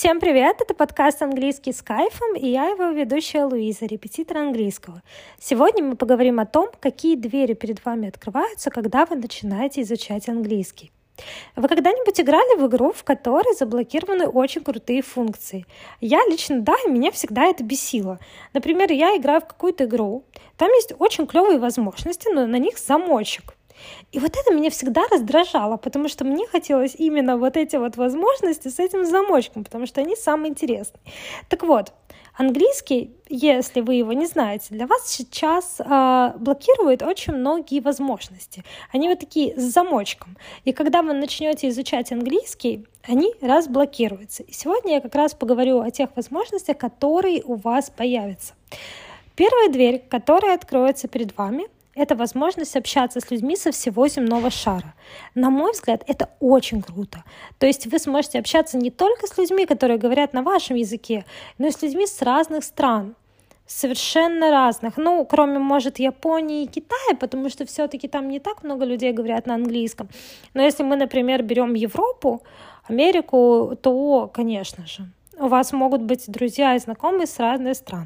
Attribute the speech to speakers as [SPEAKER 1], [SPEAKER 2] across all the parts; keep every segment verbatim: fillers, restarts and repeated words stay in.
[SPEAKER 1] Всем привет! Это подкаст «Английский с кайфом» и я его ведущая Луиза, репетитор английского. Сегодня мы поговорим о том, какие двери перед вами открываются, когда вы начинаете изучать английский. Вы когда-нибудь играли в игру, в которой заблокированы очень крутые функции? Я лично, да, и меня всегда это бесило. Например, я играю в какую-то игру, там есть очень клевые возможности, но на них замочек. И вот это меня всегда раздражало, потому что мне хотелось именно вот эти вот возможности с этим замочком, потому что они самые интересные. Так вот, английский, если вы его не знаете, для вас сейчас э, блокирует очень многие возможности. Они вот такие с замочком. И когда вы начнете изучать английский, они разблокируются. И сегодня я как раз поговорю о тех возможностях, которые у вас появятся. Первая дверь, которая откроется перед вами, это возможность общаться с людьми со всего земного шара. На мой взгляд, это очень круто. То есть вы сможете общаться не только с людьми, которые говорят на вашем языке, но и с людьми с разных стран. Совершенно разных. Ну, кроме, может, Японии и Китая, потому что все-таки там не так много людей говорят на английском. Но если мы, например, берем Европу, Америку, то, конечно же, у вас могут быть друзья и знакомые с разных стран.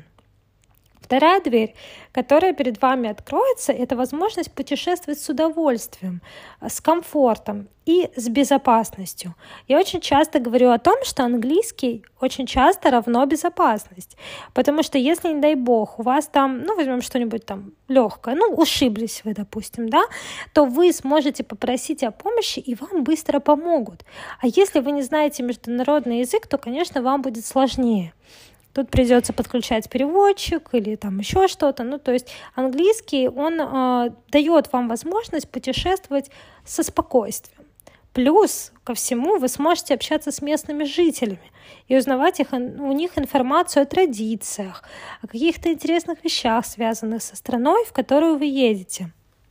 [SPEAKER 1] Вторая дверь, которая перед вами откроется, это возможность путешествовать с удовольствием, с комфортом и с безопасностью. Я очень часто говорю о том, что английский очень часто равно безопасность, потому что если, не дай бог, у вас там, ну, возьмем что-нибудь там легкое, ну, ушиблись вы, допустим, да, то вы сможете попросить о помощи, и вам быстро помогут. А если вы не знаете международный язык, то, конечно, вам будет сложнее. Тут придется подключать переводчик или там еще что-то. Ну, то есть английский, он э, дает вам возможность путешествовать со спокойствием. Плюс ко всему вы сможете общаться с местными жителями и узнавать их, у них информацию о традициях, о каких-то интересных вещах, связанных со страной, в которую вы едете.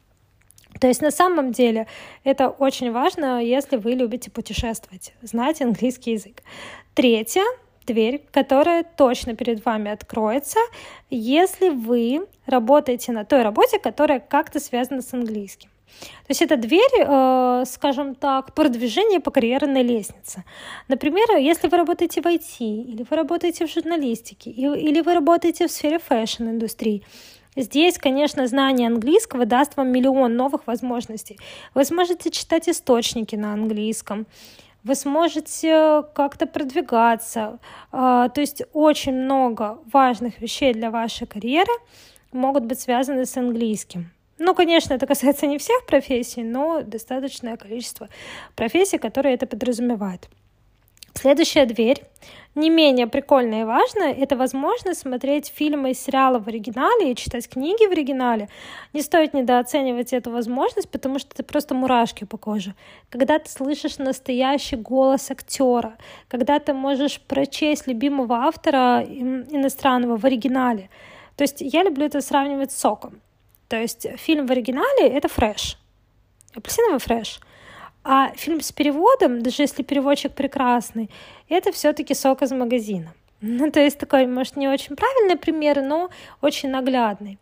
[SPEAKER 1] То есть на самом деле это очень важно, если вы любите путешествовать, знать английский язык. Третье. Дверь, которая точно перед вами откроется, если вы работаете на той работе, которая как-то связана с английским. То есть это дверь, э, скажем так, продвижения по карьерной лестнице. Например, если вы работаете в ай ти, или вы работаете в журналистике, или вы работаете в сфере фэшн-индустрии, здесь, конечно, знание английского даст вам миллион новых возможностей. Вы сможете читать источники на английском, вы сможете как-то продвигаться. То есть очень много важных вещей для вашей карьеры могут быть связаны с английским. Ну, конечно, это касается не всех профессий, но достаточное количество профессий, которые это подразумевают. Следующая дверь, не менее прикольная и важная, это возможность смотреть фильмы и сериалы в оригинале и читать книги в оригинале. Не стоит недооценивать эту возможность, потому что это просто мурашки по коже. Когда ты слышишь настоящий голос актера, когда ты можешь прочесть любимого автора иностранного в оригинале. То есть я люблю это сравнивать с соком. То есть фильм в оригинале — это фреш, апельсиновый фреш. А фильм с переводом, даже если переводчик прекрасный, это все-таки сок из магазина. Ну, то есть такой, может, не очень правильный пример, но очень наглядный.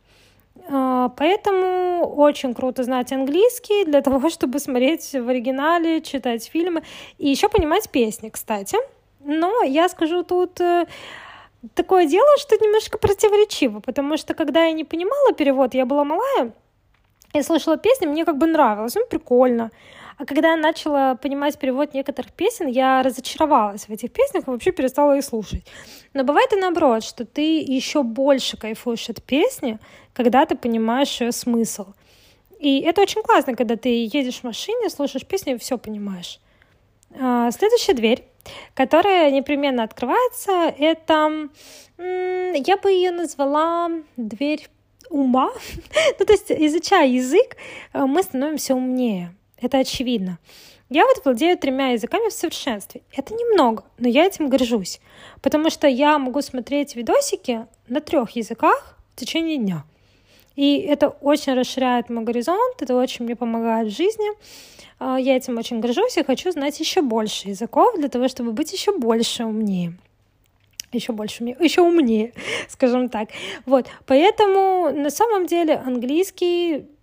[SPEAKER 1] Поэтому очень круто знать английский для того, чтобы смотреть в оригинале, читать фильмы и еще понимать песни, кстати. Но я скажу тут такое дело, что немножко противоречиво, потому что когда я не понимала перевод, я была малая, я слышала песни, мне как бы нравилось, ну, прикольно. А когда я начала понимать перевод некоторых песен, я разочаровалась в этих песнях и вообще перестала их слушать. Но бывает и наоборот, что ты еще больше кайфуешь от песни, когда ты понимаешь ее смысл. И это очень классно, когда ты едешь в машине, слушаешь песню и все понимаешь. Следующая дверь, которая непременно открывается, это, я бы ее назвала дверь ума. Ну, то есть, изучая язык, мы становимся умнее. Это очевидно. Я вот владею тремя языками в совершенстве. Это немного, но я этим горжусь. Потому что я могу смотреть видосики на трех языках в течение дня. И это очень расширяет мой горизонт, это очень мне помогает в жизни. Я этим очень горжусь и хочу знать еще больше языков для того, чтобы быть еще больше умнее. Еще больше умнее, еще умнее, скажем так. Вот. Поэтому на самом деле английский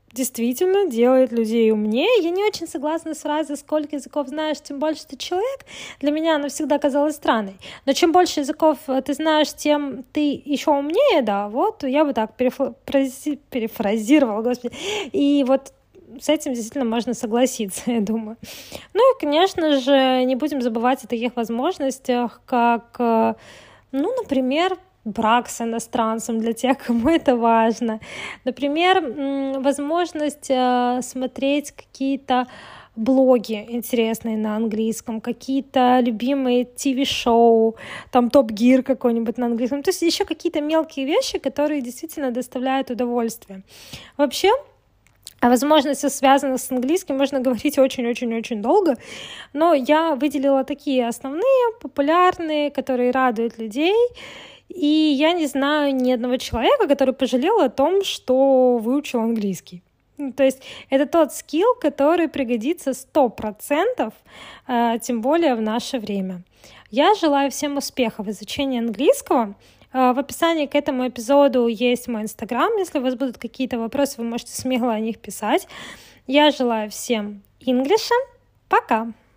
[SPEAKER 1] действительно делает людей умнее. Я не очень согласна с фразой «сколько языков знаешь, тем больше ты человек». Для меня она всегда казалась странной. Но чем больше языков ты знаешь, тем ты еще умнее, да, вот я бы так перефрази... перефразировала, господи. И вот с этим действительно можно согласиться, я думаю. Ну и, конечно же, не будем забывать о таких возможностях, как, ну, например, брак с иностранцем для тех, кому это важно. Например, возможность смотреть какие-то блоги интересные на английском, какие-то любимые ти ви-шоу, там Топ Гир какой-нибудь на английском. То есть еще какие-то мелкие вещи, которые действительно доставляют удовольствие. Вообще, о возможностях, связанных с английским, можно говорить очень-очень-очень долго, но я выделила такие основные, популярные, которые радуют людей. И я не знаю ни одного человека, который пожалел о том, что выучил английский. То есть это тот скилл, который пригодится сто процентов, тем более в наше время. Я желаю всем успехов в изучении английского. В описании к этому эпизоду есть мой инстаграм. Если у вас будут какие-то вопросы, вы можете смело о них писать. Я желаю всем инглиша. Пока!